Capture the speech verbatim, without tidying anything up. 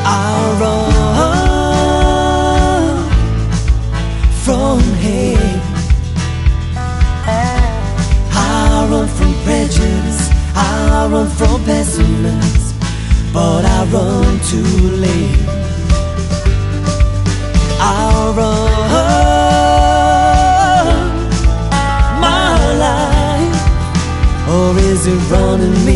I'll run from hate. I'll run from prejudice. I'll run from pessimists, but I run too late. I'll run my life, or is it running me